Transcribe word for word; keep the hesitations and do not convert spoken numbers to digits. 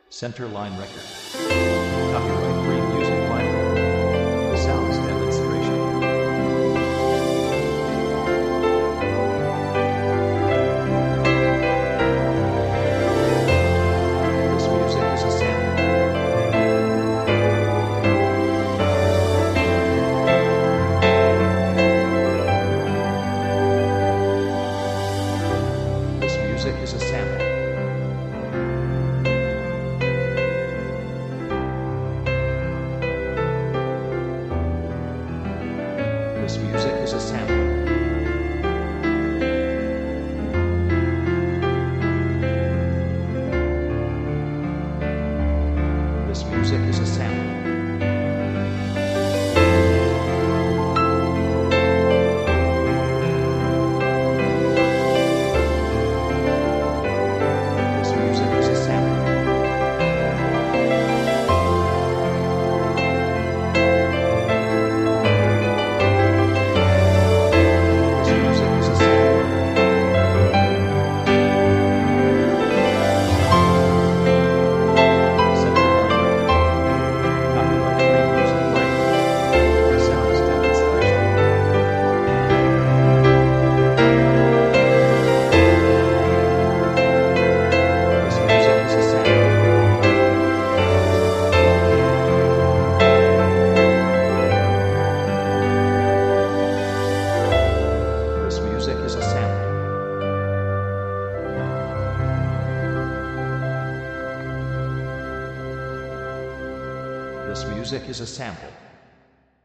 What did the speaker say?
Centerline Records. Copyright free music by The Sounds Demonstration. This music is a sample. This music is a sample. This music is a sample. This music is a sample. This music is a sample. This music is a sample.